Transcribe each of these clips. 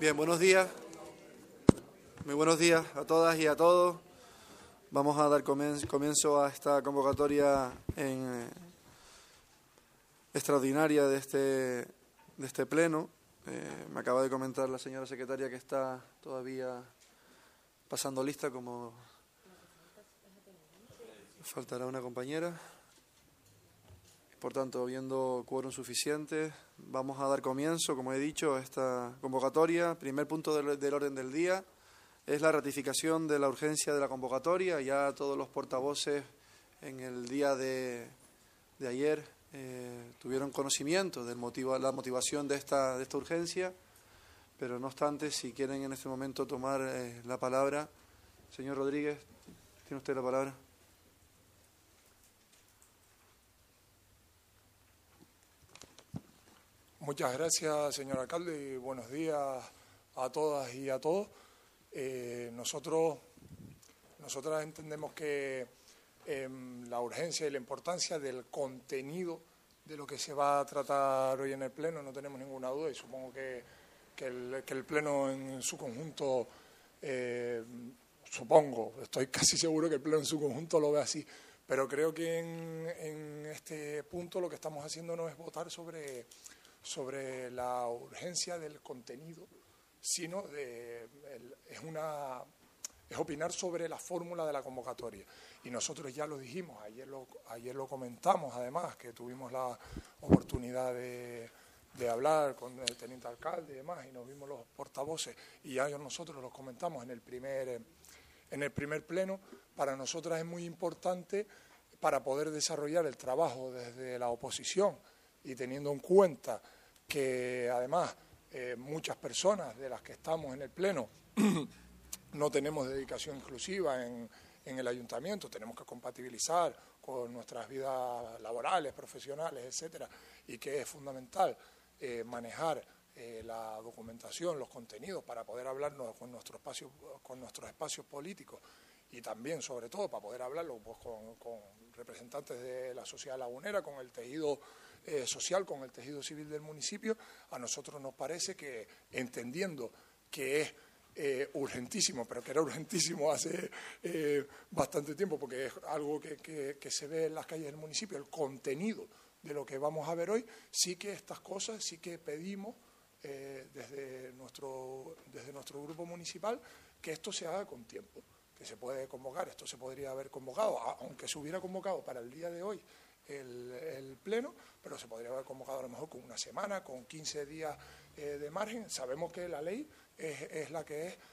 Bien, buenos días. Muy buenos días a todas y a todos. Vamos a dar comienzo a esta convocatoria extraordinaria de este pleno. Me acaba de comentar la señora secretaria que está todavía pasando lista, como faltará una compañera. Por tanto, viendo quórum suficiente, vamos a dar comienzo, como he dicho, a esta convocatoria. Primer punto del orden del día es la ratificación de la urgencia de la convocatoria. Ya todos los portavoces en el día de ayer tuvieron conocimiento de la motivación de esta urgencia, pero no obstante, si quieren en este momento tomar la palabra. Señor Rodríguez, tiene usted la palabra. Muchas gracias, señor alcalde, y buenos días a todas y a todos. Nosotras entendemos que la urgencia y la importancia del contenido de lo que se va a tratar hoy en el Pleno, no tenemos ninguna duda, y supongo que el Pleno en su conjunto, estoy casi seguro que el Pleno en su conjunto lo ve así, pero creo que en este punto lo que estamos haciendo no es votar sobre la urgencia del contenido, sino es opinar sobre la fórmula de la convocatoria. Y nosotros ya lo dijimos, ayer lo comentamos, además, que tuvimos la oportunidad de hablar con el teniente alcalde y demás, y nos vimos los portavoces, y ya nosotros los comentamos en el primer pleno. Para nosotras es muy importante, para poder desarrollar el trabajo desde la oposición, y teniendo en cuenta que además muchas personas de las que estamos en el Pleno no tenemos dedicación exclusiva en el ayuntamiento, tenemos que compatibilizar con nuestras vidas laborales, profesionales, etcétera, y que es fundamental manejar la documentación, los contenidos, para poder hablarnos con nuestros espacios políticos, y también, sobre todo, para poder hablarlo pues, con representantes de la sociedad lagunera, con el tejido social, con el tejido civil del municipio. A nosotros nos parece que, entendiendo que es urgentísimo, pero que era urgentísimo hace bastante tiempo, porque es algo que se ve en las calles del municipio, el contenido de lo que vamos a ver hoy, sí que estas cosas, sí que pedimos desde nuestro grupo municipal que esto se haga con tiempo, que se puede convocar, esto se podría haber convocado, aunque se hubiera convocado para el día de hoy el Pleno, pero se podría haber convocado a lo mejor con una semana, con 15 días de margen. Sabemos que la ley es la que es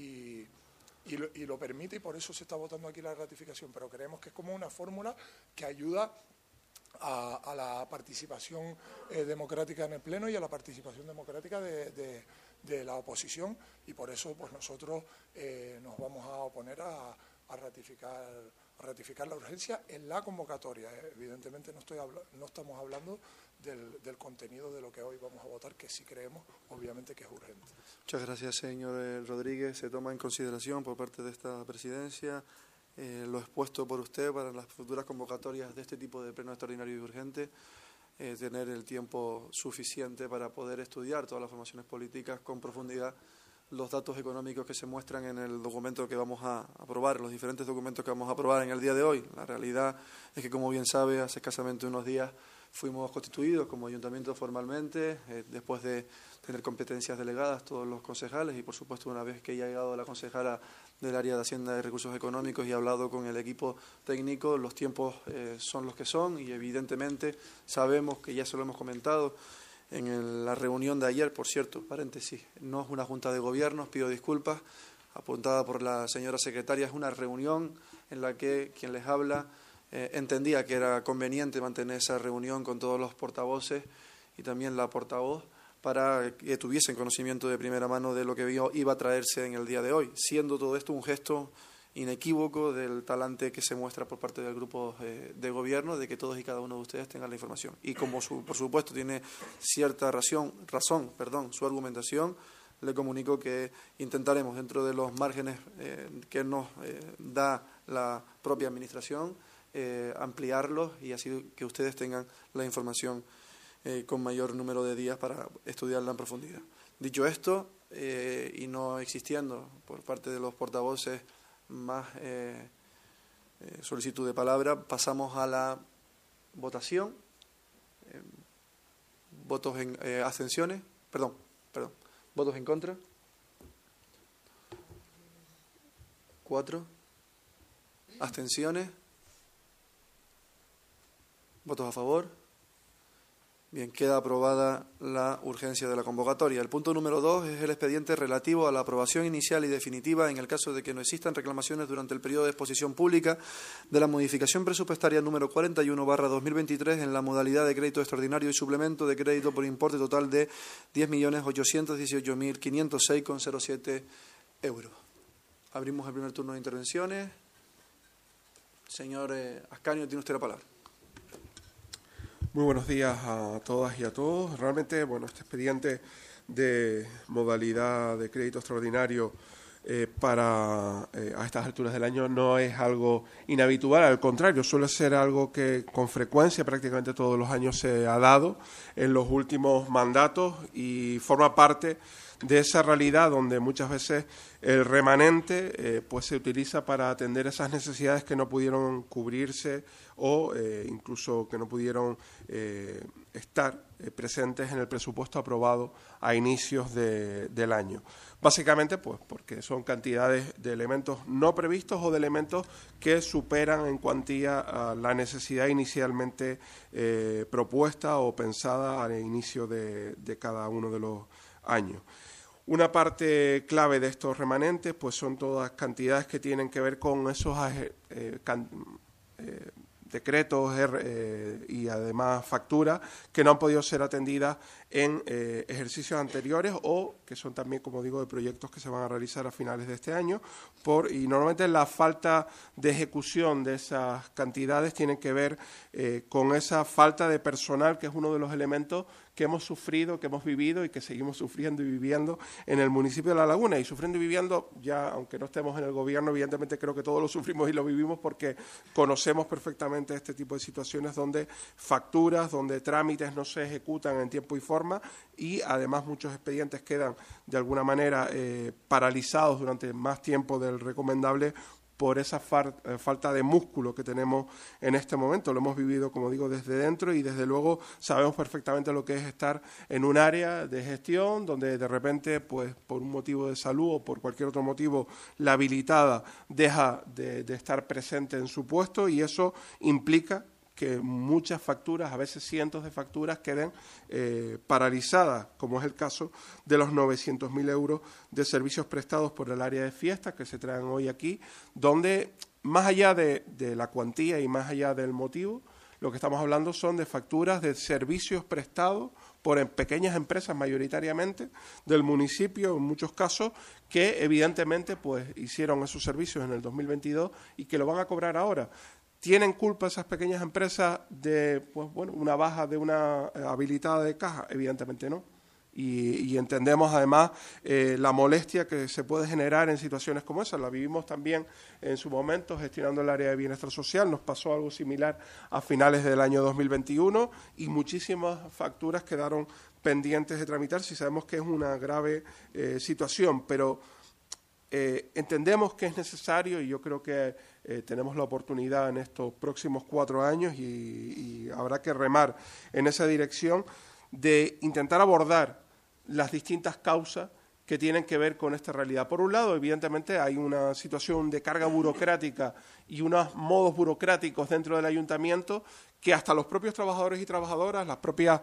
y lo permite, y por eso se está votando aquí la ratificación, pero creemos que es como una fórmula que ayuda a la participación democrática en el Pleno y a la participación democrática de la oposición, y por eso pues nosotros nos vamos a oponer a ratificar la urgencia en la convocatoria. Evidentemente no estamos hablando del contenido de lo que hoy vamos a votar, que sí creemos, obviamente, que es urgente. Muchas gracias, señor Rodríguez. Se toma en consideración por parte de esta presidencia lo expuesto por usted para las futuras convocatorias de este tipo de pleno extraordinario y urgente, tener el tiempo suficiente para poder estudiar todas las formaciones políticas con profundidad, los datos económicos que se muestran en el documento que vamos a aprobar, los diferentes documentos que vamos a aprobar en el día de hoy. La realidad es que, como bien sabe, hace escasamente unos días fuimos constituidos como ayuntamiento formalmente, después de tener competencias delegadas todos los concejales, y por supuesto una vez que ya ha llegado la concejala del área de Hacienda y Recursos Económicos y ha hablado con el equipo técnico, los tiempos son los que son, y evidentemente sabemos que ya se lo hemos comentado en la reunión de ayer. Por cierto, paréntesis, no es una junta de gobierno, pido disculpas, apuntada por la señora secretaria, es una reunión en la que quien les habla entendía que era conveniente mantener esa reunión con todos los portavoces y también la portavoz, para que tuviesen conocimiento de primera mano de lo que iba a traerse en el día de hoy, siendo todo esto un gesto inequívoco del talante que se muestra por parte del grupo de gobierno, de que todos y cada uno de ustedes tengan la información. Y como por supuesto tiene cierta razón, su argumentación, le comunico que intentaremos, dentro de los márgenes que nos da la propia administración, ampliarlos, y así que ustedes tengan la información con mayor número de días para estudiarla en profundidad. Dicho esto, y no existiendo por parte de los portavoces más solicitud de palabra, pasamos a la votación. Votos en abstenciones, votos en contra. 4. Abstenciones. Votos a favor. Bien, queda aprobada la urgencia de la convocatoria. El punto número 2 es el expediente relativo a la aprobación inicial y definitiva en el caso de que no existan reclamaciones durante el periodo de exposición pública de la modificación presupuestaria número 41/2023 en la modalidad de crédito extraordinario y suplemento de crédito por importe total de 10.818.506,07 euros. Abrimos el primer turno de intervenciones. Señor Ascanio, tiene usted la palabra. Muy buenos días a todas y a todos. Realmente, bueno, este expediente de modalidad de crédito extraordinario a estas alturas del año no es algo inhabitual, al contrario, suele ser algo que con frecuencia prácticamente todos los años se ha dado en los últimos mandatos y forma parte de esa realidad donde muchas veces el remanente pues se utiliza para atender esas necesidades que no pudieron cubrirse o incluso que no pudieron estar presentes en el presupuesto aprobado a inicios del año. Básicamente, pues porque son cantidades de elementos no previstos o de elementos que superan en cuantía a la necesidad inicialmente propuesta o pensada al inicio de cada uno de los años. Una parte clave de estos remanentes pues son todas cantidades que tienen que ver con esos decretos y además facturas que no han podido ser atendidas en ejercicios anteriores o que son también, como digo, de proyectos que se van a realizar a finales de este año y normalmente la falta de ejecución de esas cantidades tiene que ver con esa falta de personal, que es uno de los elementos que hemos sufrido, que hemos vivido y que seguimos sufriendo y viviendo en el municipio de La Laguna. Y sufriendo y viviendo, ya aunque no estemos en el gobierno, evidentemente creo que todos lo sufrimos y lo vivimos porque conocemos perfectamente este tipo de situaciones donde facturas, donde trámites no se ejecutan en tiempo y forma y además muchos expedientes quedan de alguna manera paralizados durante más tiempo del recomendable por esa falta de músculo que tenemos en este momento. Lo hemos vivido, como digo, desde dentro y desde luego sabemos perfectamente lo que es estar en un área de gestión donde de repente, pues por un motivo de salud o por cualquier otro motivo, la habilitada deja de estar presente en su puesto y eso implica que muchas facturas, a veces cientos de facturas, queden paralizadas, como es el caso de los 900.000 euros de servicios prestados por el área de fiestas que se traen hoy aquí, donde más allá de la cuantía y más allá del motivo, lo que estamos hablando son de facturas de servicios prestados por pequeñas empresas mayoritariamente del municipio, en muchos casos, que evidentemente pues hicieron esos servicios en el 2022 y que lo van a cobrar ahora. ¿Tienen culpa esas pequeñas empresas de una baja de una habilitada de caja? Evidentemente no. Y entendemos además la molestia que se puede generar en situaciones como esa. La vivimos también en su momento gestionando el área de bienestar social. Nos pasó algo similar a finales del año 2021 y muchísimas facturas quedaron pendientes de tramitar si sabemos que es una grave situación. Pero entendemos que es necesario y yo creo que tenemos la oportunidad en estos próximos 4 años y habrá que remar en esa dirección de intentar abordar las distintas causas que tienen que ver con esta realidad. Por un lado, evidentemente, hay una situación de carga burocrática y unos modos burocráticos dentro del ayuntamiento que hasta los propios trabajadores y trabajadoras, los propios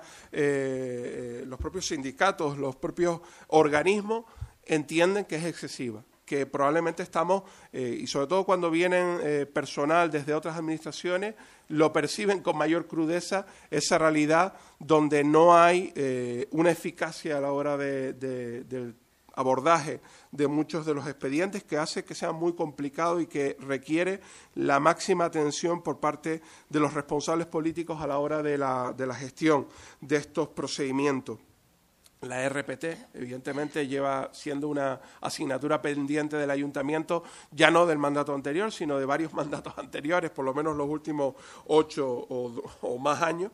sindicatos, los propios organismos entienden que es excesiva, que probablemente estamos, y sobre todo cuando vienen personal desde otras administraciones, lo perciben con mayor crudeza, esa realidad donde no hay una eficacia a la hora del abordaje de muchos de los expedientes que hace que sea muy complicado y que requiere la máxima atención por parte de los responsables políticos a la hora de la gestión de estos procedimientos. La RPT, evidentemente, lleva siendo una asignatura pendiente del ayuntamiento, ya no del mandato anterior, sino de varios mandatos anteriores, por lo menos los últimos 8 o más años,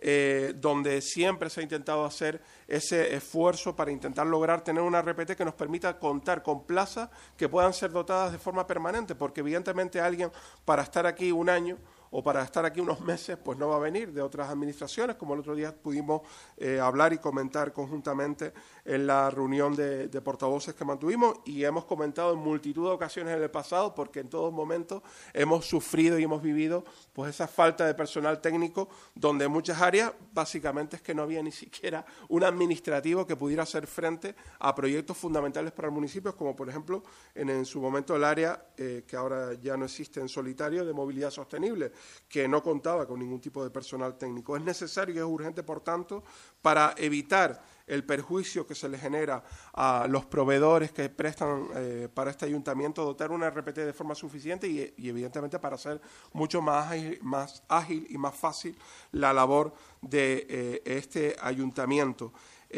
donde siempre se ha intentado hacer ese esfuerzo para intentar lograr tener una RPT que nos permita contar con plazas que puedan ser dotadas de forma permanente, porque evidentemente alguien para estar aquí un año o para estar aquí unos meses, pues no va a venir de otras administraciones, como el otro día pudimos hablar y comentar conjuntamente en la reunión de portavoces que mantuvimos, y hemos comentado en multitud de ocasiones en el pasado, porque en todo momento hemos sufrido y hemos vivido pues esa falta de personal técnico, donde en muchas áreas básicamente es que no había ni siquiera un administrativo que pudiera hacer frente a proyectos fundamentales para el municipio, como por ejemplo en su momento el área que ahora ya no existe en solitario, de movilidad sostenible, que no contaba con ningún tipo de personal técnico. Es necesario y es urgente, por tanto, para evitar el perjuicio que se le genera a los proveedores que prestan para este ayuntamiento, dotar una RPT de forma suficiente y evidentemente para hacer mucho más ágil y más fácil la labor de este ayuntamiento.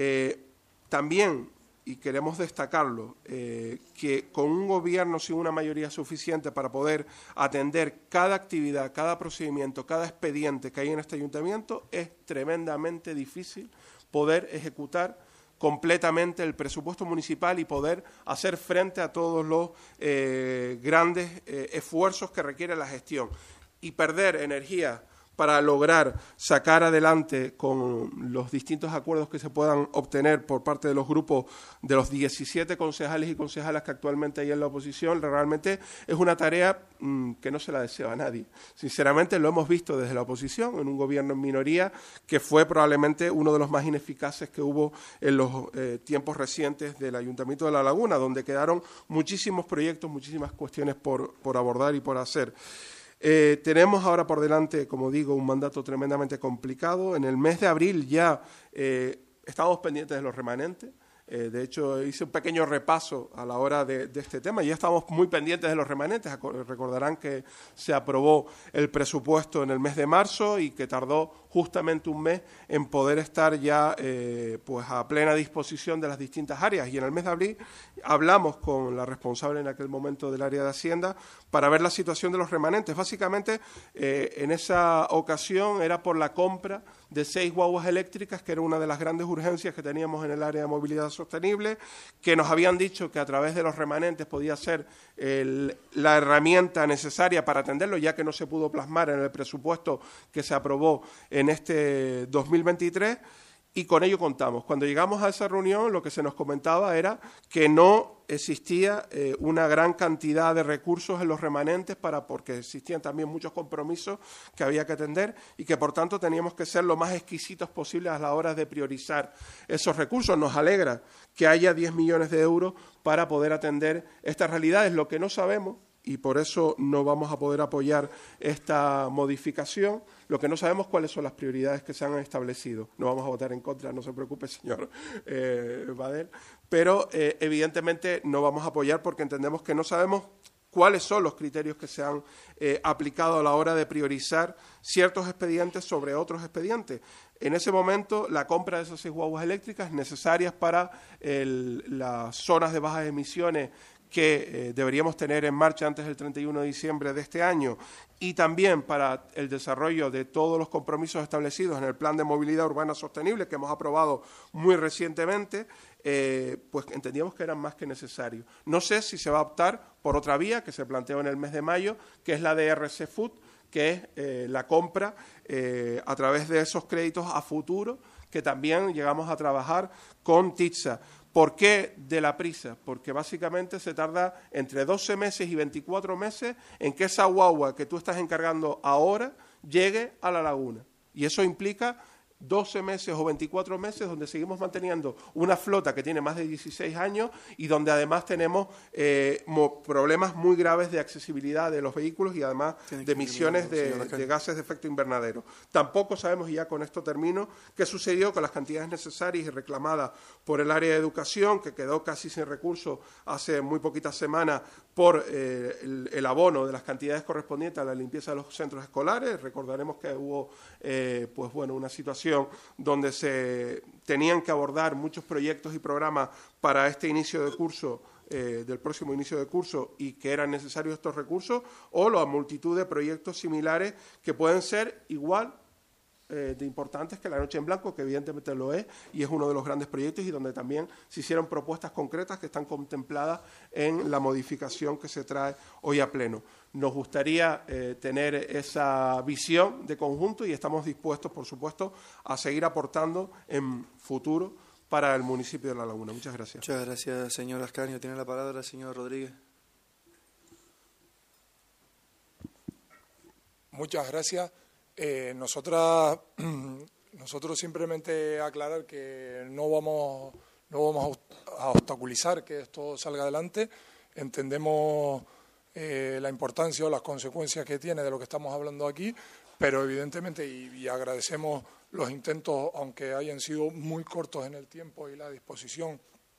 También, y queremos destacarlo, que con un gobierno sin una mayoría suficiente para poder atender cada actividad, cada procedimiento, cada expediente que hay en este ayuntamiento, es tremendamente difícil poder ejecutar completamente el presupuesto municipal y poder hacer frente a todos los grandes esfuerzos que requiere la gestión. Y perder energía para lograr sacar adelante con los distintos acuerdos que se puedan obtener por parte de los grupos de los 17 concejales y concejalas que actualmente hay en la oposición, realmente es una tarea que no se la deseo a nadie. Sinceramente lo hemos visto desde la oposición, en un gobierno en minoría, que fue probablemente uno de los más ineficaces que hubo en los tiempos recientes del Ayuntamiento de La Laguna, donde quedaron muchísimos proyectos, muchísimas cuestiones por abordar y por hacer. Tenemos ahora por delante, como digo, un mandato tremendamente complicado. En el mes de abril ya estábamos pendientes de los remanentes. De hecho, hice un pequeño repaso a la hora de este tema. Ya estábamos muy pendientes de los remanentes. Recordarán que se aprobó el presupuesto en el mes de marzo y que tardó justamente un mes en poder estar ya pues a plena disposición de las distintas áreas. Y en el mes de abril hablamos con la responsable en aquel momento del área de Hacienda para ver la situación de los remanentes. Básicamente, en esa ocasión era por la compra de 6 guaguas eléctricas, que era una de las grandes urgencias que teníamos en el área de movilidad sostenible, que nos habían dicho que a través de los remanentes podía ser la herramienta necesaria para atenderlo, ya que no se pudo plasmar en el presupuesto que se aprobó en este 2023, y con ello contamos. Cuando llegamos a esa reunión, lo que se nos comentaba era que no existía una gran cantidad de recursos en los remanentes porque existían también muchos compromisos que había que atender y que, por tanto, teníamos que ser lo más exquisitos posibles a la hora de priorizar esos recursos. Nos alegra que haya 10 millones de euros para poder atender estas realidades. Lo que no sabemos, y por eso no vamos a poder apoyar esta modificación, lo que no sabemos cuáles son las prioridades que se han establecido. No vamos a votar en contra, no se preocupe, señor Badel, pero evidentemente no vamos a apoyar porque entendemos que no sabemos cuáles son los criterios que se han aplicado a la hora de priorizar ciertos expedientes sobre otros expedientes. En ese momento, la compra de esas 6 guaguas eléctricas necesarias para las zonas de bajas emisiones que deberíamos tener en marcha antes del 31 de diciembre de este año, y también para el desarrollo de todos los compromisos establecidos en el Plan de Movilidad Urbana Sostenible que hemos aprobado muy recientemente, pues entendíamos que eran más que necesarios. No sé si se va a optar por otra vía que se planteó en el mes de mayo, que es la de RC Food, que es la compra a través de esos créditos a futuro, que también llegamos a trabajar con TITSA. ¿Por qué de la prisa? Porque básicamente se tarda entre 12 meses y 24 meses en que esa guagua que tú estás encargando ahora llegue a La Laguna. Y eso implica 12 meses o 24 meses donde seguimos manteniendo una flota que tiene más de 16 años y donde además tenemos problemas muy graves de accesibilidad de los vehículos y además de emisiones de gases de efecto invernadero. Tampoco sabemos, y ya con esto termino, qué sucedió con las cantidades necesarias y reclamadas por el área de educación, que quedó casi sin recursos hace muy poquitas semanas por el abono de las cantidades correspondientes a la limpieza de los centros escolares. Recordaremos que hubo pues bueno, una situación planificación donde se tenían que abordar muchos proyectos y programas para este inicio de curso, del próximo inicio de curso, y que eran necesarios estos recursos, o la multitud de proyectos similares que pueden ser igual de importantes que la Noche en Blanco, que evidentemente lo es, y es uno de los grandes proyectos, y donde también se hicieron propuestas concretas que están contempladas en la modificación que se trae hoy a pleno. Nos gustaría tener esa visión de conjunto y estamos dispuestos, por supuesto, a seguir aportando en futuro para el municipio de La Laguna. Muchas gracias. Muchas gracias, señor Ascanio. Tiene la palabra el señor Rodríguez. Muchas gracias. Nosotros simplemente aclarar que no vamos a obstaculizar que esto salga adelante. Entendemos la importancia o las consecuencias que tiene de lo que estamos hablando aquí, pero evidentemente, y agradecemos los intentos, aunque hayan sido muy cortos en el tiempo y la disposición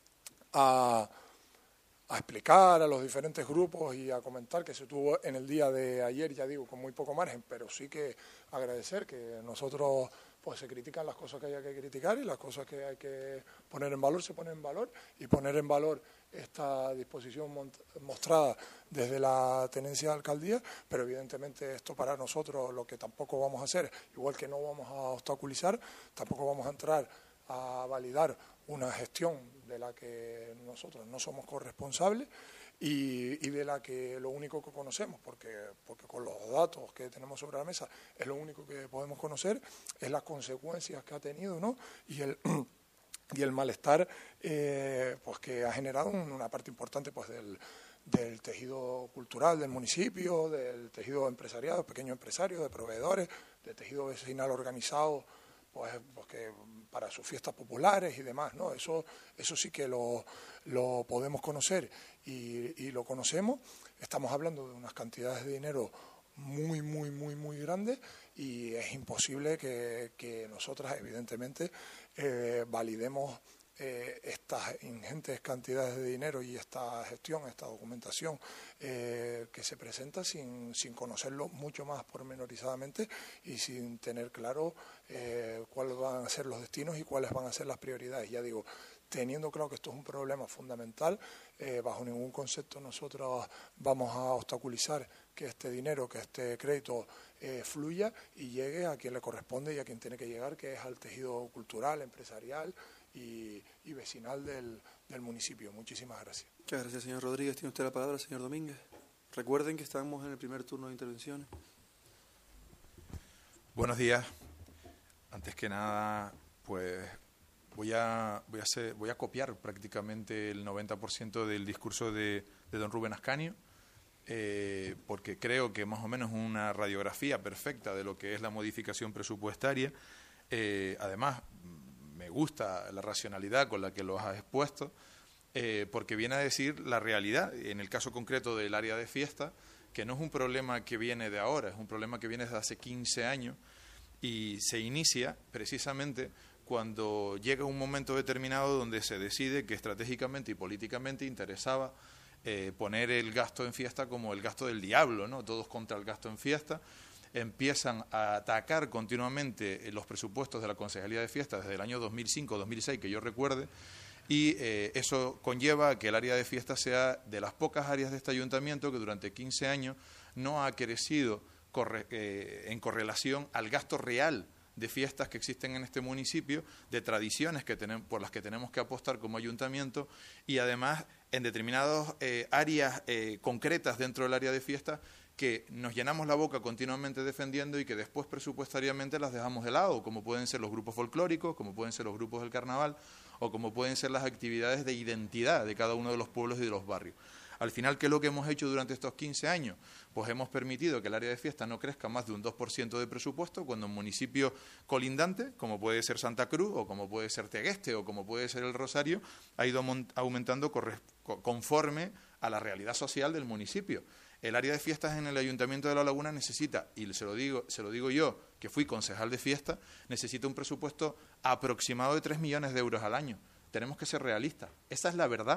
a explicar a los diferentes grupos y a comentar que se tuvo en el día de ayer, ya digo, con muy poco margen, pero sí que agradecer que nosotros pues se critican las cosas que haya que criticar y las cosas que hay que poner en valor se ponen en valor, y poner en valor esta disposición mostrada desde la tenencia de alcaldía, pero evidentemente esto para nosotros lo que tampoco vamos a hacer, igual que no vamos a obstaculizar, tampoco vamos a entrar a validar una gestión de la que nosotros no somos corresponsables y de la que lo único que conocemos, porque con los datos que tenemos sobre la mesa es lo único que podemos conocer, es las consecuencias que ha tenido, ¿no? Y el malestar pues que ha generado una parte importante pues del tejido cultural del municipio, del tejido empresarial, pequeños empresarios, de proveedores, del tejido vecinal organizado, pues que para sus fiestas populares y demás, ¿no? Eso sí que lo podemos conocer y lo conocemos. Estamos hablando de unas cantidades de dinero muy, muy, muy, muy grandes, y es imposible que nosotras, evidentemente, validemos estas ingentes cantidades de dinero y esta gestión, esta documentación que se presenta sin conocerlo mucho más pormenorizadamente y sin tener claro cuáles van a ser los destinos y cuáles van a ser las prioridades. Ya digo, teniendo claro que esto es un problema fundamental, bajo ningún concepto nosotros vamos a obstaculizar que este dinero, que este crédito fluya y llegue a quien le corresponde y a quien tiene que llegar, que es al tejido cultural, empresarial y vecinal del municipio. Muchísimas gracias. Muchas gracias, señor Rodríguez. Tiene usted la palabra, señor Domínguez. Recuerden que estamos en el primer turno de intervenciones. Buenos días. Antes que nada, pues voy a copiar prácticamente el 90% del discurso de don Rubén Ascanio, porque creo que más o menos es una radiografía perfecta de lo que es la modificación presupuestaria. Además, me gusta la racionalidad con la que los has expuesto, porque viene a decir la realidad, en el caso concreto del área de fiesta, que no es un problema que viene de ahora, es un problema que viene desde hace 15 años y se inicia precisamente cuando llega un momento determinado donde se decide que estratégicamente y políticamente interesaba poner el gasto en fiesta como el gasto del diablo, ¿no? Todos contra el gasto en fiesta. Empiezan a atacar continuamente los presupuestos de la Concejalía de Fiestas desde el año 2005-2006, que yo recuerde, y eso conlleva a que el área de fiestas sea de las pocas áreas de este ayuntamiento que durante 15 años no ha crecido en correlación al gasto real de fiestas que existen en este municipio, de tradiciones por las que tenemos que apostar como ayuntamiento, y además en determinadas áreas concretas dentro del área de fiestas que nos llenamos la boca continuamente defendiendo y que después presupuestariamente las dejamos de lado, como pueden ser los grupos folclóricos, como pueden ser los grupos del carnaval o como pueden ser las actividades de identidad de cada uno de los pueblos y de los barrios. Al final, ¿qué es lo que hemos hecho durante estos 15 años? Pues hemos permitido que el área de fiesta no crezca más de un 2% de presupuesto, cuando en municipios colindantes, como puede ser Santa Cruz, o como puede ser Tegueste, o como puede ser El Rosario, ha ido aumentando conforme a la realidad social del municipio. El área de fiestas en el Ayuntamiento de La Laguna necesita, y se lo digo yo, que fui concejal de fiesta, necesita un presupuesto aproximado de 3 millones de euros al año. Tenemos que ser realistas. Esa es la verdad. O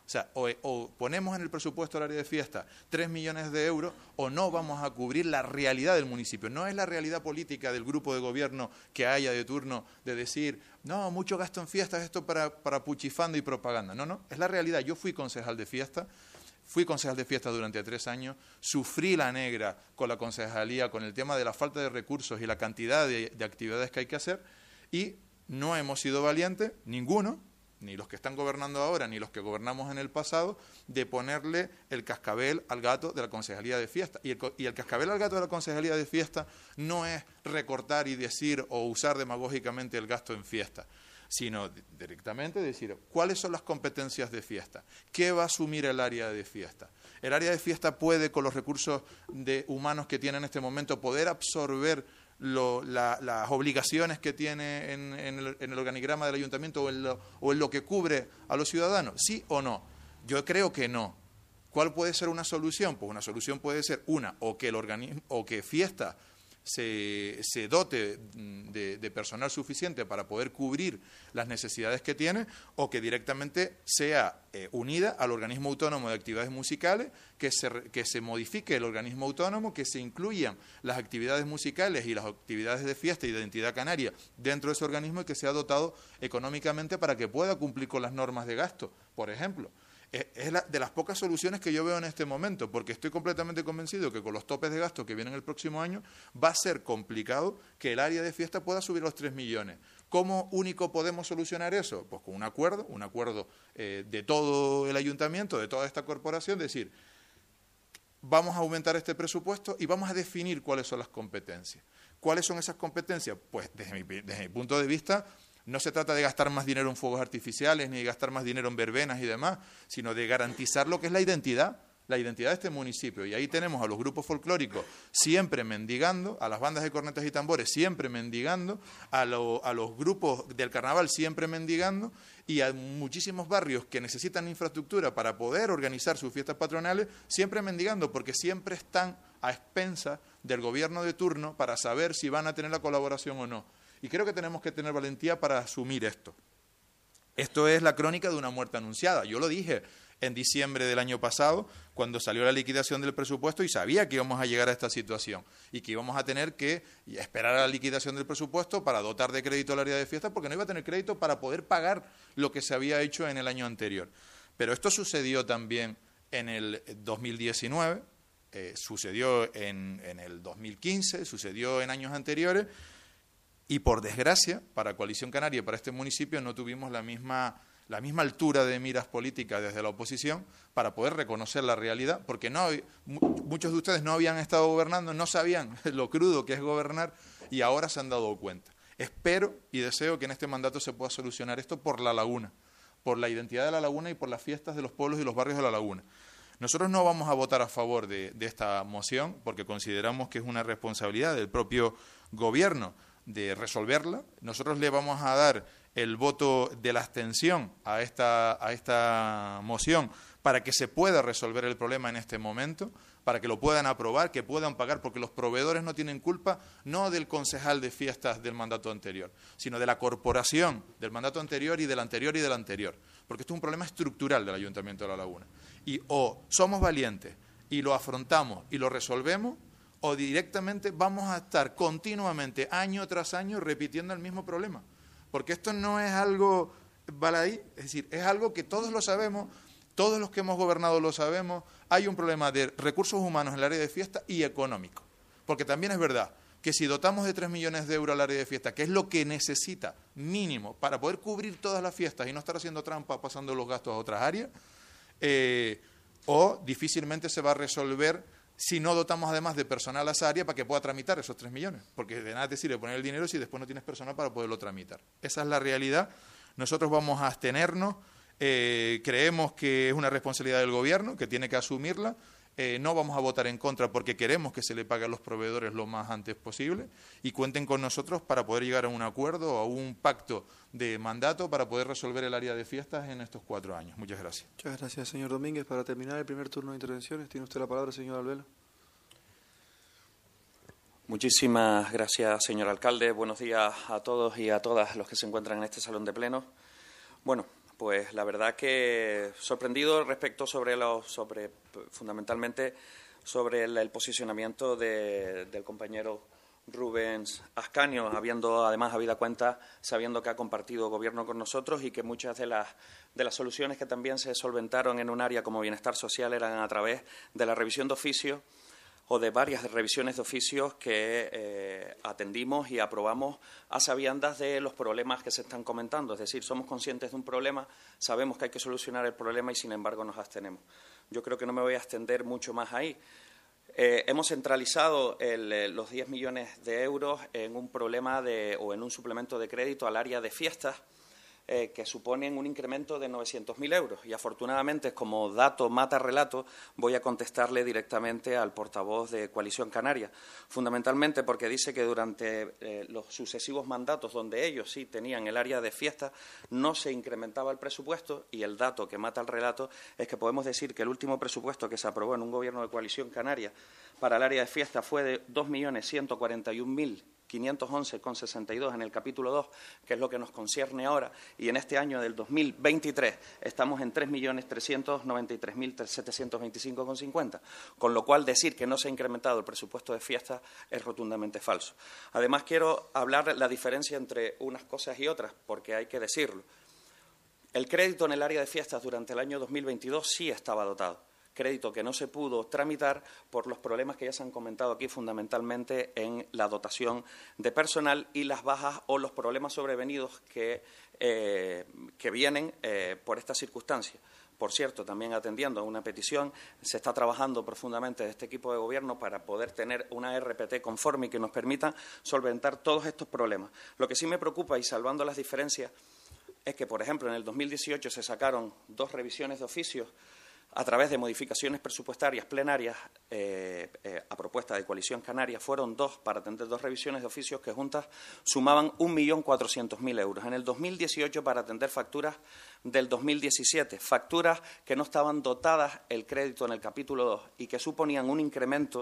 O sea, o ponemos en el presupuesto del área de fiesta 3 millones de euros o no vamos a cubrir la realidad del municipio. No es la realidad política del grupo de gobierno que haya de turno de decir, no, mucho gasto en fiestas, esto para puchifando y propaganda. No, no, es la realidad. Yo fui concejal de fiesta. Fui concejal de fiestas durante 3 años, sufrí la negra con la concejalía, con el tema de la falta de recursos y la cantidad de actividades que hay que hacer, y no hemos sido valientes, ninguno, ni los que están gobernando ahora, ni los que gobernamos en el pasado, de ponerle el cascabel al gato de la concejalía de fiesta. Y el cascabel al gato de la concejalía de fiesta no es recortar y decir o usar demagógicamente el gasto en fiesta, sino directamente decir cuáles son las competencias de fiesta, qué va a asumir el área de fiesta. El área de fiesta puede, con los recursos humanos que tiene en este momento, poder absorber las obligaciones que tiene en el organigrama del ayuntamiento o en lo que cubre a los ciudadanos, ¿sí o no? Yo creo que no. ¿Cuál puede ser una solución? Pues una solución puede ser o que el organismo, o que fiesta se dote de personal suficiente para poder cubrir las necesidades que tiene, o que directamente sea unida al organismo autónomo de actividades musicales, que se modifique el organismo autónomo, que se incluyan las actividades musicales y las actividades de fiesta y de identidad canaria dentro de ese organismo y que sea dotado económicamente para que pueda cumplir con las normas de gasto, por ejemplo. Es de las pocas soluciones que yo veo en este momento, porque estoy completamente convencido que con los topes de gasto que vienen el próximo año va a ser complicado que el área de fiesta pueda subir los 3 millones. ¿Cómo único podemos solucionar eso? Pues con un acuerdo de todo el ayuntamiento, de toda esta corporación, decir, vamos a aumentar este presupuesto y vamos a definir cuáles son las competencias. ¿Cuáles son esas competencias? Pues desde mi punto de vista, no se trata de gastar más dinero en fuegos artificiales ni de gastar más dinero en verbenas y demás, sino de garantizar lo que es la identidad de este municipio. Y ahí tenemos a los grupos folclóricos siempre mendigando, a las bandas de cornetas y tambores siempre mendigando, a los grupos del carnaval siempre mendigando, y a muchísimos barrios que necesitan infraestructura para poder organizar sus fiestas patronales siempre mendigando, porque siempre están a expensas del gobierno de turno para saber si van a tener la colaboración o no. Y creo que tenemos que tener valentía para asumir esto. Esto es la crónica de una muerte anunciada. Yo lo dije en diciembre del año pasado, cuando salió la liquidación del presupuesto, y sabía que íbamos a llegar a esta situación y que íbamos a tener que esperar a la liquidación del presupuesto para dotar de crédito al área de fiesta, porque no iba a tener crédito para poder pagar lo que se había hecho en el año anterior. Pero esto sucedió también en el 2019, sucedió en el 2015, sucedió en años anteriores. Y por desgracia, para Coalición Canaria y para este municipio no tuvimos la misma altura de miras políticas desde la oposición para poder reconocer la realidad, porque muchos de ustedes no habían estado gobernando, no sabían lo crudo que es gobernar y ahora se han dado cuenta. Espero y deseo que en este mandato se pueda solucionar esto por la laguna, por la identidad de la laguna y por las fiestas de los pueblos y los barrios de la laguna. Nosotros no vamos a votar a favor de esta moción porque consideramos que es una responsabilidad del propio gobierno de resolverla. Nosotros le vamos a dar el voto de la abstención a esta moción para que se pueda resolver el problema en este momento, para que lo puedan aprobar, que puedan pagar, porque los proveedores no tienen culpa, no del concejal de fiestas del mandato anterior, sino de la corporación del mandato anterior y del anterior y del anterior, porque esto es un problema estructural del Ayuntamiento de La Laguna. Y o somos valientes y lo afrontamos y lo resolvemos, o directamente vamos a estar continuamente, año tras año, repitiendo el mismo problema. Porque esto no es algo baladí, es decir, es algo que todos lo sabemos, todos los que hemos gobernado lo sabemos. Hay un problema de recursos humanos en el área de fiesta y económico. Porque también es verdad que si dotamos de 3 millones de euros al área de fiesta, que es lo que necesita mínimo para poder cubrir todas las fiestas y no estar haciendo trampa pasando los gastos a otras áreas, o difícilmente se va a resolver si no dotamos además de personal a esa área para que pueda tramitar esos 3 millones. Porque de nada te sirve poner el dinero si después no tienes personal para poderlo tramitar. Esa es la realidad. Nosotros vamos a abstenernos. Creemos que es una responsabilidad del gobierno, que tiene que asumirla. No vamos a votar en contra porque queremos que se le pague a los proveedores lo más antes posible. Y cuenten con nosotros para poder llegar a un acuerdo o a un pacto de mandato para poder resolver el área de fiestas en estos 4 años. Muchas gracias. Muchas gracias, señor Domínguez. Para terminar el primer turno de intervenciones, tiene usted la palabra, señor Albelo. Muchísimas gracias, señor alcalde. Buenos días a todos y a todas los que se encuentran en este salón de pleno. Bueno, pues la verdad que sorprendido respecto fundamentalmente sobre el posicionamiento del compañero Rubens Ascanio, habiendo además habida cuenta, sabiendo que ha compartido gobierno con nosotros y que muchas de las soluciones que también se solventaron en un área como bienestar social eran a través de la revisión de oficios o de varias revisiones de oficios que atendimos y aprobamos a sabiendas de los problemas que se están comentando. Es decir, somos conscientes de un problema, sabemos que hay que solucionar el problema y, sin embargo, nos abstenemos. Yo creo que no me voy a extender mucho más ahí. Hemos centralizado los 10 millones de euros en un problema o en un suplemento de crédito al área de fiestas, que suponen un incremento de 900.000 euros. Y, afortunadamente, como dato mata relato, voy a contestarle directamente al portavoz de Coalición Canaria, fundamentalmente porque dice que durante los sucesivos mandatos donde ellos sí tenían el área de fiestas no se incrementaba el presupuesto, y el dato que mata el relato es que podemos decir que el último presupuesto que se aprobó en un gobierno de Coalición Canaria para el área de fiestas fue de 2.141.511,62 en el capítulo 2, que es lo que nos concierne ahora, y en este año del 2023 estamos en 3.393.725,50, con lo cual decir que no se ha incrementado el presupuesto de fiestas es rotundamente falso. Además, quiero hablar la diferencia entre unas cosas y otras, porque hay que decirlo. El crédito en el área de fiestas durante el año 2022 sí estaba dotado. Crédito que no se pudo tramitar por los problemas que ya se han comentado aquí, fundamentalmente en la dotación de personal y las bajas o los problemas sobrevenidos que vienen por esta circunstancia. Por cierto, también atendiendo a una petición, se está trabajando profundamente de este equipo de gobierno para poder tener una RPT conforme y que nos permita solventar todos estos problemas. Lo que sí me preocupa, y salvando las diferencias, es que, por ejemplo, en el 2018 se sacaron 2 revisiones de oficios a través de modificaciones presupuestarias plenarias a propuesta de Coalición Canaria. Fueron 2 para atender 2 revisiones de oficios que juntas sumaban 1.400.000 euros. En el 2018 para atender facturas del 2017, facturas que no estaban dotadas el crédito en el capítulo 2 y que suponían un incremento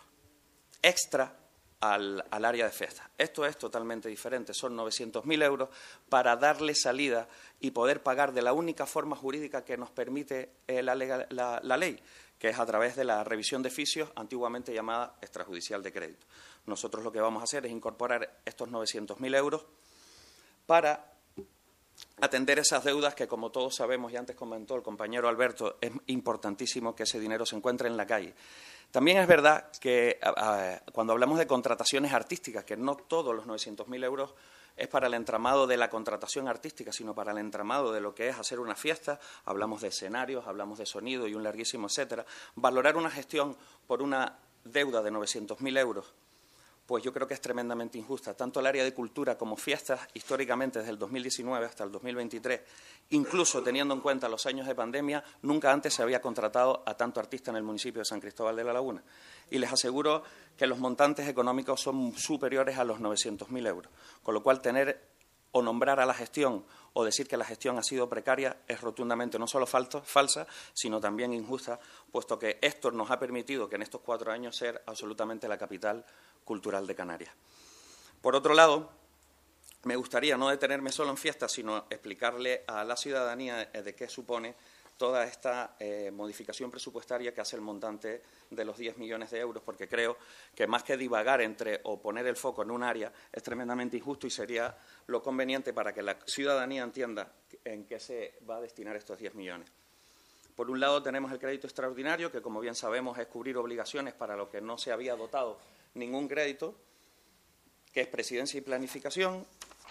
extra al área de fiestas. Esto es totalmente diferente. Son 900.000 euros para darle salida y poder pagar de la única forma jurídica que nos permite la ley, que es a través de la revisión de oficios, antiguamente llamada extrajudicial de crédito. Nosotros lo que vamos a hacer es incorporar estos 900.000 euros para atender esas deudas que, como todos sabemos, y antes comentó el compañero Alberto, es importantísimo que ese dinero se encuentre en la calle. También es verdad que cuando hablamos de contrataciones artísticas, que no todos los 900.000 euros es para el entramado de la contratación artística, sino para el entramado de lo que es hacer una fiesta, hablamos de escenarios, hablamos de sonido y un larguísimo etcétera. Valorar una gestión por una deuda de 900.000 euros, pues yo creo que es tremendamente injusta. Tanto el área de cultura como fiestas, históricamente desde el 2019 hasta el 2023, incluso teniendo en cuenta los años de pandemia, nunca antes se había contratado a tanto artista en el municipio de San Cristóbal de la Laguna. Y les aseguro que los montantes económicos son superiores a los 900.000 euros. Con lo cual, tener o nombrar a la gestión o decir que la gestión ha sido precaria es rotundamente no solo falsa, sino también injusta, puesto que esto nos ha permitido que en estos 4 años ser absolutamente la capital cultural de Canarias. Por otro lado, me gustaría no detenerme solo en fiestas, sino explicarle a la ciudadanía de qué supone toda esta modificación presupuestaria que hace el montante de los 10 millones de euros, porque creo que más que divagar entre o poner el foco en un área es tremendamente injusto y sería lo conveniente para que la ciudadanía entienda en qué se va a destinar estos 10 millones. Por un lado tenemos el crédito extraordinario, que como bien sabemos es cubrir obligaciones para lo que no se había dotado ningún crédito, que es presidencia y planificación,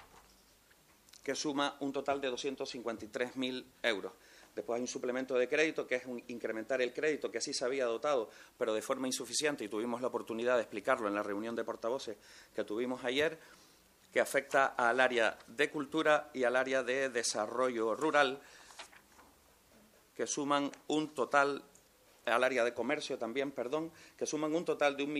que suma un total de 253.000 euros. Después hay un suplemento de crédito, que es incrementar el crédito, que sí se había dotado, pero de forma insuficiente, y tuvimos la oportunidad de explicarlo en la reunión de portavoces que tuvimos ayer, que afecta al área de cultura y al área de desarrollo rural, que suman un total, al área de comercio también, perdón, que suman un total de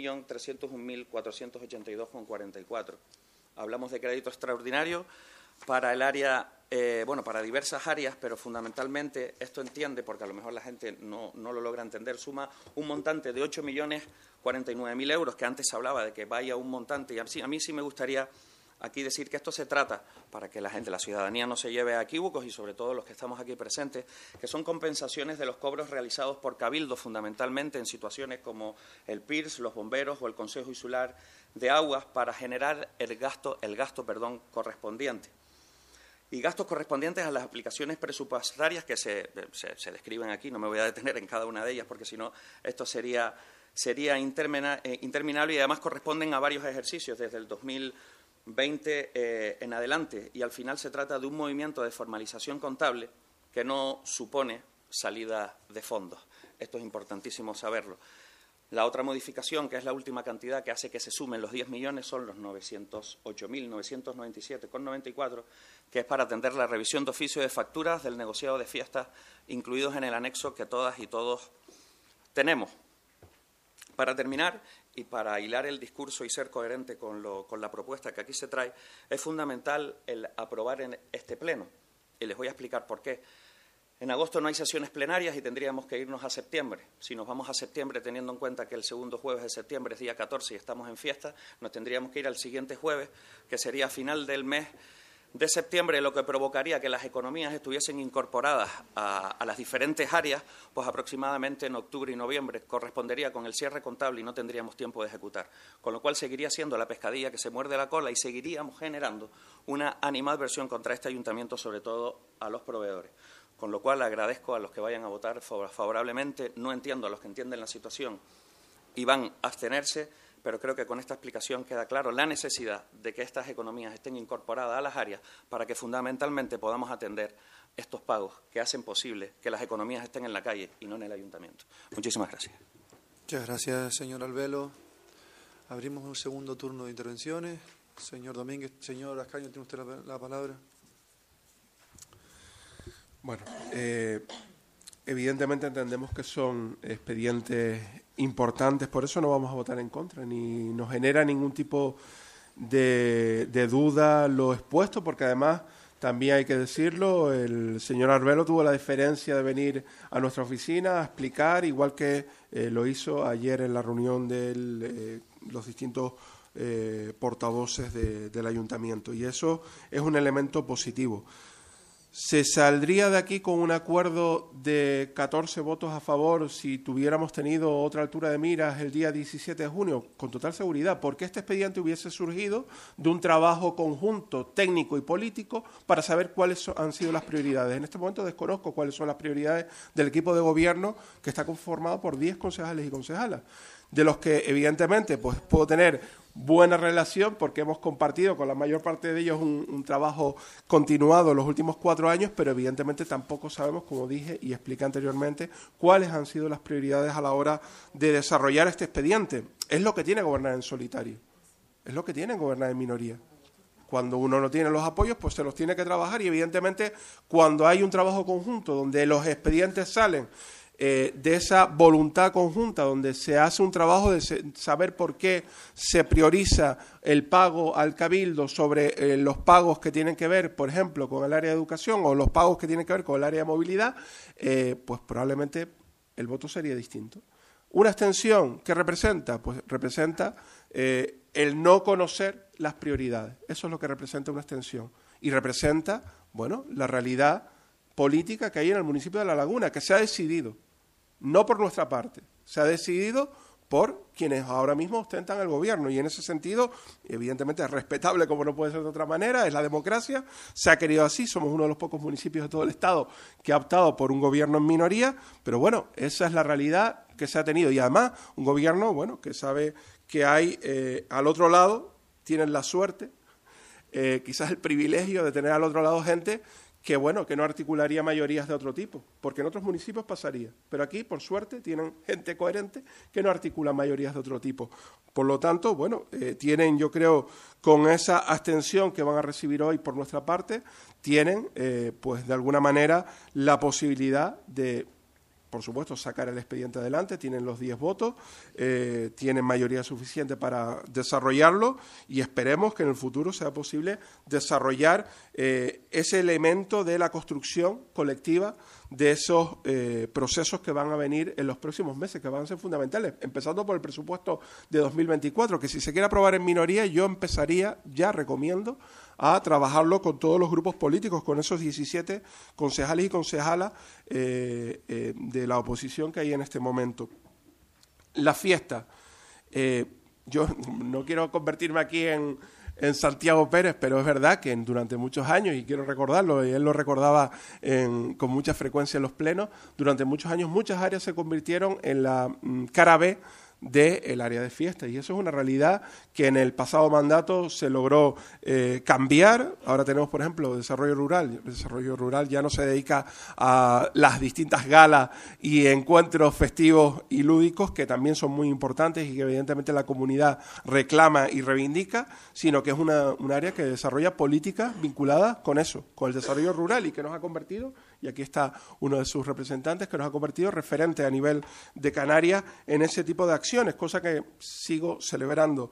1.301.482,44. Hablamos de crédito extraordinario para el área, para diversas áreas, pero fundamentalmente esto entiende, porque a lo mejor la gente no lo logra entender, suma un montante de 8.049.000 euros, que antes se hablaba de que vaya un montante, y a mí sí me gustaría aquí decir que esto se trata, para que la gente, la ciudadanía no se lleve a equívocos y sobre todo los que estamos aquí presentes, que son compensaciones de los cobros realizados por Cabildo, fundamentalmente en situaciones como el PIRS, los bomberos o el Consejo Insular de Aguas, para generar el gasto correspondiente. Y gastos correspondientes a las aplicaciones presupuestarias que se describen aquí. No me voy a detener en cada una de ellas porque si no esto sería interminable, y además corresponden a varios ejercicios desde el 2020 en adelante, y al final se trata de un movimiento de formalización contable que no supone salida de fondos. Esto es importantísimo saberlo. La otra modificación, que es la última cantidad que hace que se sumen los 10 millones, son los 908.997,94, que es para atender la revisión de oficio de facturas del negociado de fiestas incluidos en el anexo que todas y todos tenemos. Para terminar, y para hilar el discurso y ser coherente con la propuesta que aquí se trae, es fundamental el aprobar en este pleno. Y les voy a explicar por qué. En agosto no hay sesiones plenarias y tendríamos que irnos a septiembre. Si nos vamos a septiembre, teniendo en cuenta que el segundo jueves de septiembre es día 14 y estamos en fiesta, nos tendríamos que ir al siguiente jueves, que sería a final del mes de septiembre, lo que provocaría que las economías estuviesen incorporadas a las diferentes áreas, pues aproximadamente en octubre y noviembre correspondería con el cierre contable y no tendríamos tiempo de ejecutar. Con lo cual seguiría siendo la pescadilla que se muerde la cola y seguiríamos generando una animadversión contra este ayuntamiento, sobre todo a los proveedores. Con lo cual agradezco a los que vayan a votar favorablemente, no entiendo a los que entienden la situación y van a abstenerse, pero creo que con esta explicación queda claro la necesidad de que estas economías estén incorporadas a las áreas para que fundamentalmente podamos atender estos pagos que hacen posible que las economías estén en la calle y no en el ayuntamiento. Muchísimas gracias. Muchas gracias, señor Albelo. Abrimos un segundo turno de intervenciones. Señor Domínguez, señor Ascaño, tiene usted la palabra. Bueno, evidentemente entendemos que son expedientes importantes, por eso no vamos a votar en contra, ni nos genera ningún tipo de duda lo expuesto, porque además, también hay que decirlo, el señor Arbelo tuvo la deferencia de venir a nuestra oficina a explicar, igual que lo hizo ayer en la reunión de los distintos portavoces del ayuntamiento, y eso es un elemento positivo. ¿Se saldría de aquí con un acuerdo de 14 votos a favor si tuviéramos tenido otra altura de miras el día 17 de junio? Con total seguridad, porque este expediente hubiese surgido de un trabajo conjunto técnico y político para saber cuáles han sido las prioridades. En este momento desconozco cuáles son las prioridades del equipo de gobierno, que está conformado por 10 concejales y concejalas, de los que evidentemente pues puedo tener buena relación porque hemos compartido con la mayor parte de ellos un trabajo continuado en los últimos 4 años, pero evidentemente tampoco sabemos, como dije y expliqué anteriormente, cuáles han sido las prioridades a la hora de desarrollar este expediente. Es lo que tiene gobernar en solitario, es lo que tiene gobernar en minoría. Cuando uno no tiene los apoyos, pues se los tiene que trabajar, y evidentemente cuando hay un trabajo conjunto donde los expedientes salen de esa voluntad conjunta, donde se hace un trabajo de saber por qué se prioriza el pago al Cabildo sobre los pagos que tienen que ver, por ejemplo, con el área de educación, o los pagos que tienen que ver con el área de movilidad, pues probablemente el voto sería distinto. Una abstención, ¿qué representa? Pues representa el no conocer las prioridades. Eso es lo que representa una abstención. Y representa, bueno, la realidad política que hay en el municipio de La Laguna, que se ha decidido, no por nuestra parte, se ha decidido por quienes ahora mismo ostentan el gobierno, y en ese sentido, evidentemente es respetable, como no puede ser de otra manera, es la democracia, se ha querido así, somos uno de los pocos municipios de todo el Estado que ha optado por un gobierno en minoría, pero bueno, esa es la realidad que se ha tenido, y además un gobierno, bueno, que sabe que hay al otro lado, tienen la suerte, quizás el privilegio de tener al otro lado gente que bueno, que no articularía mayorías de otro tipo, porque en otros municipios pasaría, pero aquí, por suerte, tienen gente coherente que no articula mayorías de otro tipo. Por lo tanto, bueno, tienen, yo creo, con esa abstención que van a recibir hoy por nuestra parte, tienen, pues de alguna manera, la posibilidad de, por supuesto, sacar el expediente adelante, tienen los 10 votos, tienen mayoría suficiente para desarrollarlo, y esperemos que en el futuro sea posible desarrollar ese elemento de la construcción colectiva de esos procesos que van a venir en los próximos meses, que van a ser fundamentales, empezando por el presupuesto de 2024, que si se quiere aprobar en minoría, yo empezaría, ya recomiendo, a trabajarlo con todos los grupos políticos, con esos 17 concejales y concejalas de la oposición que hay en este momento. La fiesta. Yo no quiero convertirme aquí en Santiago Pérez, pero es verdad que durante muchos años, y quiero recordarlo, y él lo recordaba con mucha frecuencia en los plenos, durante muchos años muchas áreas se convirtieron en la cara B del área de fiesta, y eso es una realidad que en el pasado mandato se logró cambiar. Ahora tenemos, por ejemplo, desarrollo rural. El desarrollo rural ya no se dedica a las distintas galas y encuentros festivos y lúdicos, que también son muy importantes y que evidentemente la comunidad reclama y reivindica, sino que es un área que desarrolla políticas vinculadas con eso, con el desarrollo rural, y que nos ha convertido, y aquí está uno de sus representantes, que nos ha convertido referente a nivel de Canarias en ese tipo de acciones, cosa que sigo celebrando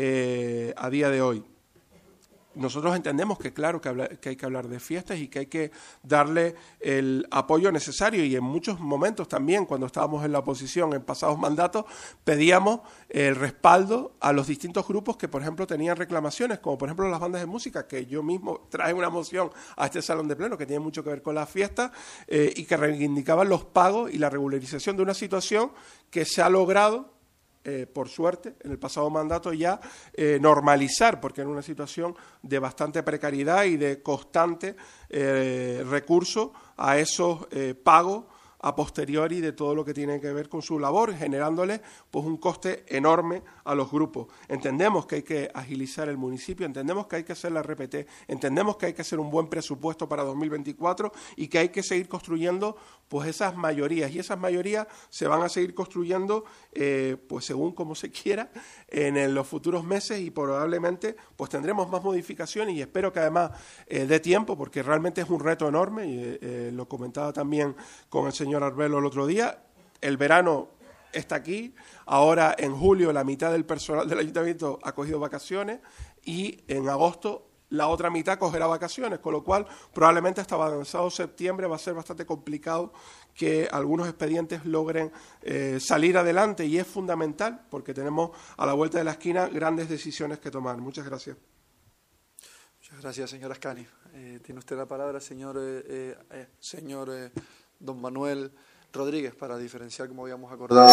a día de hoy. Nosotros entendemos que, claro, que hay que hablar de fiestas y que hay que darle el apoyo necesario, y en muchos momentos también, cuando estábamos en la oposición en pasados mandatos, pedíamos el respaldo a los distintos grupos que, por ejemplo, tenían reclamaciones, como por ejemplo las bandas de música, que yo mismo traje una moción a este salón de pleno que tiene mucho que ver con las fiestas y que reivindicaban los pagos y la regularización de una situación que se ha logrado, por suerte, en el pasado mandato ya normalizar, porque era una situación de bastante precariedad y de constante recurso a esos pagos a posteriori de todo lo que tiene que ver con su labor, generándole pues un coste enorme a los grupos. Entendemos que hay que agilizar el municipio, entendemos que hay que hacer la RPT, entendemos que hay que hacer un buen presupuesto para 2024 y que hay que seguir construyendo pues esas mayorías, y esas mayorías se van a seguir construyendo pues según como se quiera en los futuros meses, y probablemente pues tendremos más modificaciones, y espero que además dé tiempo, porque realmente es un reto enorme, y lo comentaba también con el señor Arbelo el otro día. El verano está aquí, ahora en julio la mitad del personal del ayuntamiento ha cogido vacaciones, y en agosto la otra mitad cogerá vacaciones, con lo cual probablemente hasta avanzado septiembre va a ser bastante complicado que algunos expedientes logren salir adelante, y es fundamental porque tenemos a la vuelta de la esquina grandes decisiones que tomar. Muchas gracias. Muchas gracias, señor Ascani. Tiene usted la palabra, señor don Manuel Rodríguez, para diferenciar, como habíamos acordado.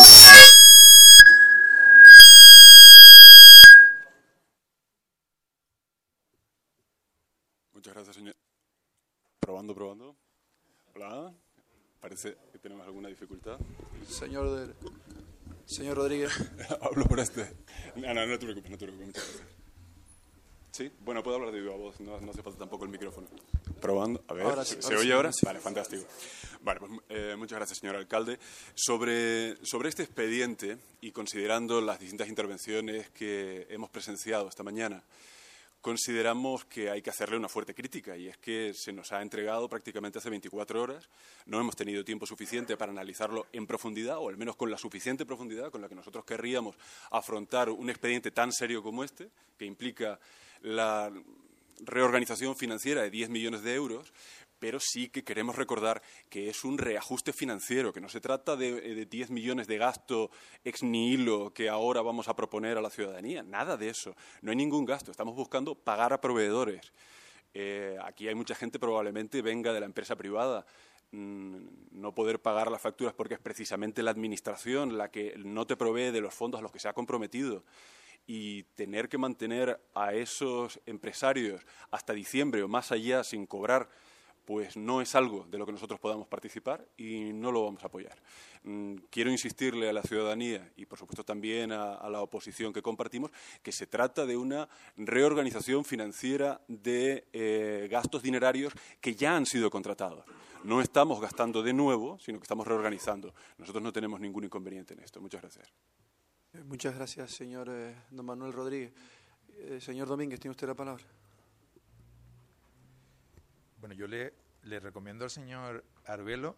Muchas gracias, señor. Probando. Hola. Parece que tenemos alguna dificultad. Señor Rodríguez. Hablo por este. No te preocupes, muchas gracias. Sí, bueno, puedo hablar de viva voz, no hace falta tampoco el micrófono. Probando, a ver, ahora sí, ¿se oye ahora? Sí. Vale, fantástico. Vale, pues muchas gracias, señor alcalde. Sobre este expediente, y considerando las distintas intervenciones que hemos presenciado esta mañana, consideramos que hay que hacerle una fuerte crítica, y es que se nos ha entregado prácticamente hace 24 horas, no hemos tenido tiempo suficiente para analizarlo en profundidad, o al menos con la suficiente profundidad con la que nosotros querríamos afrontar un expediente tan serio como este, que implica la reorganización financiera de 10 millones de euros, pero sí que queremos recordar que es un reajuste financiero, que no se trata de 10 millones de gasto ex nihilo que ahora vamos a proponer a la ciudadanía. Nada de eso. No hay ningún gasto. Estamos buscando pagar a proveedores. Aquí hay mucha gente, probablemente venga de la empresa privada. No poder pagar las facturas porque es precisamente la administración la que no te provee de los fondos a los que se ha comprometido. Y tener que mantener a esos empresarios hasta diciembre o más allá sin cobrar, pues no es algo de lo que nosotros podamos participar, y no lo vamos a apoyar. Quiero insistirle a la ciudadanía y, por supuesto, también a la oposición que compartimos, que se trata de una reorganización financiera de gastos dinerarios que ya han sido contratados. No estamos gastando de nuevo, sino que estamos reorganizando. Nosotros no tenemos ningún inconveniente en esto. Muchas gracias. Muchas gracias, señor don Manuel Rodríguez. Señor Domínguez, tiene usted la palabra. Bueno, yo le recomiendo al señor Albelo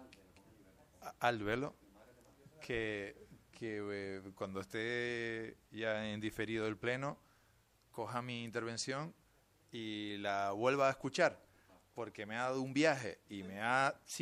que cuando esté ya en diferido el pleno coja mi intervención y la vuelva a escuchar, porque me ha dado un viaje y me ha, sin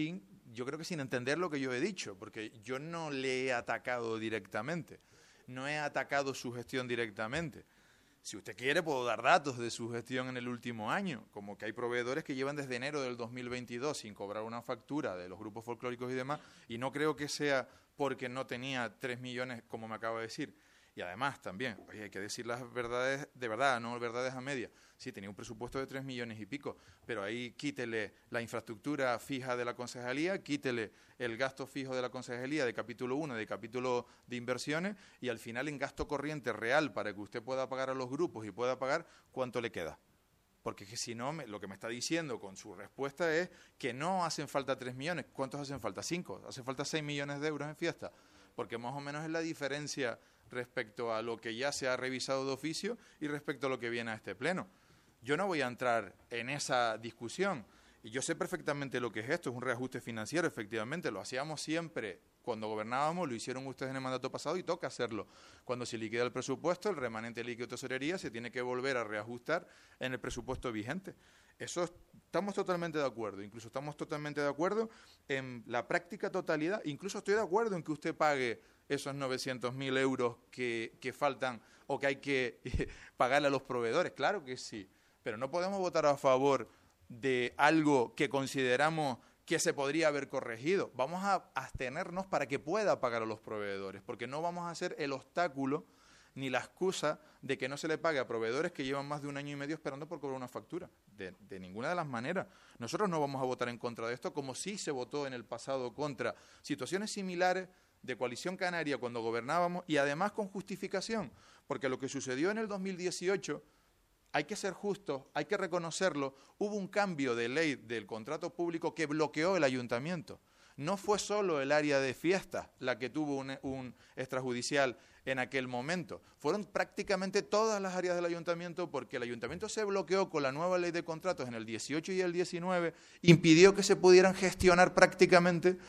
yo creo que sin entender lo que yo he dicho, porque yo no le he atacado directamente, no he atacado su gestión directamente. Si usted quiere, puedo dar datos de su gestión en el último año, como que hay proveedores que llevan desde enero del 2022 sin cobrar una factura de los grupos folclóricos y demás, y no creo que sea porque no tenía 3 millones, como me acaba de decir. Y además también, oye, hay que decir las verdades de verdad, no verdades a media. Sí, tenía un presupuesto de 3 millones y pico, pero ahí quítele la infraestructura fija de la concejalía, quítele el gasto fijo de la concejalía de capítulo 1, de capítulo de inversiones, y al final en gasto corriente real para que usted pueda pagar a los grupos y pueda pagar, ¿cuánto le queda? Porque es que si no, lo que me está diciendo con su respuesta es que no hacen falta 3 millones. ¿Cuántos hacen falta? 5. ¿Hace falta 6 millones de euros en fiesta? Porque más o menos es la diferencia respecto a lo que ya se ha revisado de oficio y respecto a lo que viene a este pleno. Yo no voy a entrar en esa discusión. Y yo sé perfectamente lo que es esto, es un reajuste financiero, efectivamente. Lo hacíamos siempre cuando gobernábamos, lo hicieron ustedes en el mandato pasado y toca hacerlo. Cuando se liquida el presupuesto, el remanente líquido de tesorería se tiene que volver a reajustar en el presupuesto vigente. Eso estamos totalmente de acuerdo, incluso estamos totalmente de acuerdo en la práctica totalidad, incluso estoy de acuerdo en que usted pague esos 900.000 euros que faltan o que hay que pagarle a los proveedores, claro que sí, pero no podemos votar a favor de algo que consideramos que se podría haber corregido. Vamos a abstenernos para que pueda pagar a los proveedores, porque no vamos a hacer el obstáculo ni la excusa de que no se le pague a proveedores que llevan más de 1 año y medio esperando por cobrar una factura. De ninguna de las maneras. Nosotros no vamos a votar en contra de esto, como sí se votó en el pasado contra situaciones similares de Coalición Canaria cuando gobernábamos, y además con justificación, porque lo que sucedió en el 2018, hay que ser justos, hay que reconocerlo, hubo un cambio de ley del contrato público que bloqueó el ayuntamiento. No fue solo el área de fiestas la que tuvo un extrajudicial en aquel momento. Fueron prácticamente todas las áreas del ayuntamiento, porque el ayuntamiento se bloqueó con la nueva ley de contratos en el 18 y el 19, impidió que se pudieran gestionar prácticamente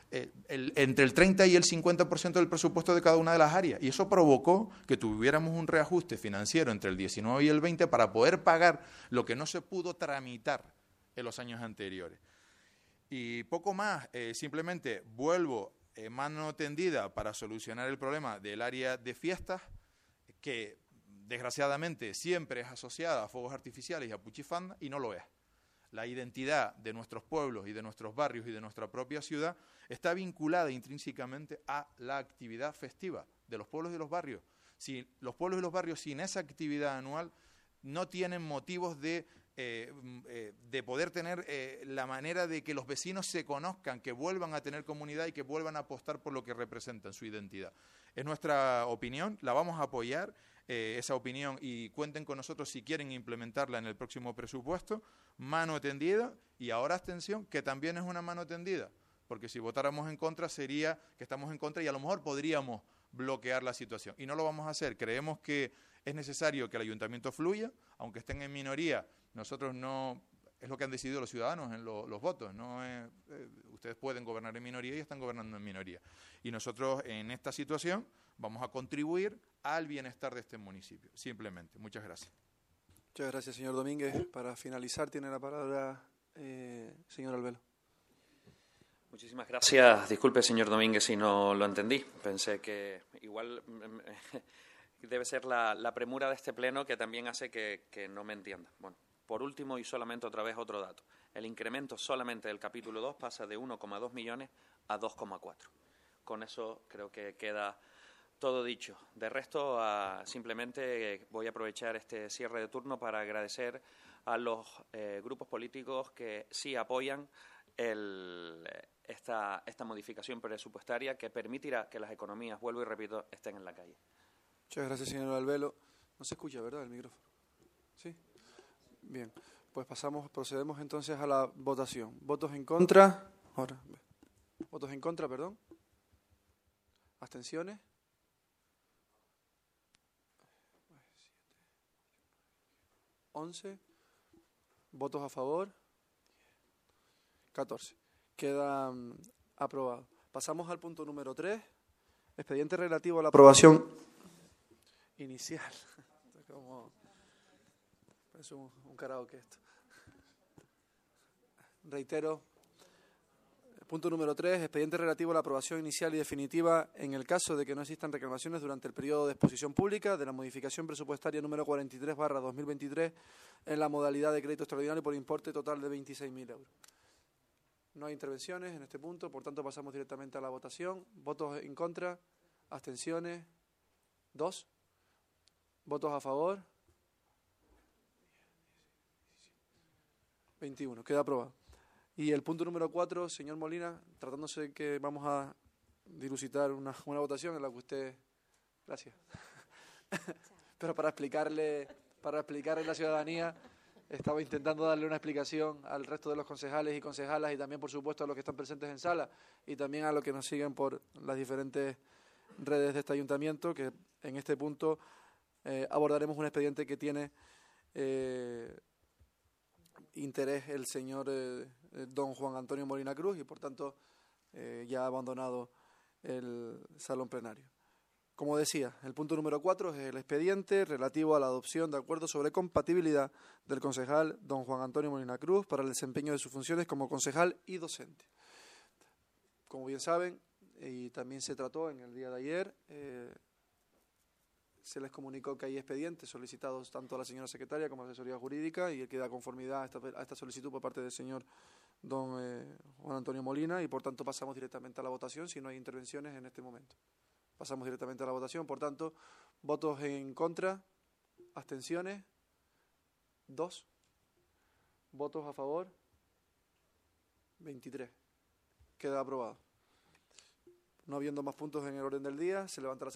entre el 30 y el 50% del presupuesto de cada una de las áreas. Y eso provocó que tuviéramos un reajuste financiero entre el 19 y el 20 para poder pagar lo que no se pudo tramitar en los años anteriores. Y poco más, simplemente vuelvo mano tendida para solucionar el problema del área de fiestas, que desgraciadamente siempre es asociada a fuegos artificiales y a puchifanda, y no lo es. La identidad de nuestros pueblos y de nuestros barrios y de nuestra propia ciudad está vinculada intrínsecamente a la actividad festiva de los pueblos y los barrios. Si los pueblos y los barrios sin esa actividad anual no tienen motivos de poder tener la manera de que los vecinos se conozcan, que vuelvan a tener comunidad y que vuelvan a apostar por lo que representan, su identidad. Es nuestra opinión, la vamos a apoyar, esa opinión, y cuenten con nosotros si quieren implementarla en el próximo presupuesto. Mano tendida, y ahora abstención, que también es una mano tendida, porque si votáramos en contra sería que estamos en contra y a lo mejor podríamos bloquear la situación. Y no lo vamos a hacer. Creemos que es necesario que el ayuntamiento fluya, aunque estén en minoría. Nosotros no, es lo que han decidido los ciudadanos en los votos. No es, ustedes pueden gobernar en minoría y están gobernando en minoría. Y nosotros en esta situación vamos a contribuir al bienestar de este municipio, simplemente. Muchas gracias. Muchas gracias, señor Domínguez. Para finalizar, tiene la palabra señor Albelo. Muchísimas gracias. Disculpe, señor Domínguez, si no lo entendí. Pensé que igual debe ser la premura de este pleno que también hace que no me entienda. Bueno, por último, y solamente otra vez otro dato. El incremento solamente del capítulo 2 pasa de 1,2 millones a 2,4. Con eso creo que queda todo dicho. De resto, simplemente voy a aprovechar este cierre de turno para agradecer a los grupos políticos que sí apoyan esta modificación presupuestaria que permitirá que las economías, vuelvo y repito, estén en la calle. Muchas gracias, señor Albelo. No se escucha, ¿verdad, el micrófono? ¿Sí? Bien, pues procedemos entonces a la votación. ¿Votos en contra? Ahora, ¿votos en contra, perdón? ¿Abstenciones? 11. ¿Votos a favor? 14. Queda aprobado. Pasamos al punto número 3. Expediente relativo a la aprobación inicial. Es un karaoke esto. Reitero, Punto número 3, expediente relativo a la aprobación inicial y definitiva en el caso de que no existan reclamaciones durante el periodo de exposición pública de la modificación presupuestaria número 43/2023 en la modalidad de crédito extraordinario por importe total de 26.000 euros. No hay intervenciones en este punto, por tanto pasamos directamente a la votación. ¿Votos en contra? ¿Abstenciones? 2. ¿Votos a favor? 21. Queda aprobado. Y el punto número 4, señor Molina, tratándose de que vamos a dilucidar una votación en la que usted... Gracias. Pero para explicarle a la ciudadanía, estaba intentando darle una explicación al resto de los concejales y concejalas y también, por supuesto, a los que están presentes en sala y también a los que nos siguen por las diferentes redes de este ayuntamiento, que en este punto abordaremos un expediente que tiene... interés el señor don Juan Antonio Molina Cruz y por tanto ya ha abandonado el salón plenario. Como decía, el punto número 4 es el expediente relativo a la adopción de acuerdos sobre compatibilidad del concejal don Juan Antonio Molina Cruz para el desempeño de sus funciones como concejal y docente. Como bien saben, y también se trató en el día de ayer, se les comunicó que hay expedientes solicitados tanto a la señora secretaria como a la asesoría jurídica y que da conformidad a esta solicitud por parte del señor don Juan Antonio Molina y por tanto pasamos directamente a la votación si no hay intervenciones en este momento. Pasamos directamente a la votación, por tanto, votos en contra, abstenciones, 2, votos a favor, 23. Queda aprobado. No habiendo más puntos en el orden del día, se levanta la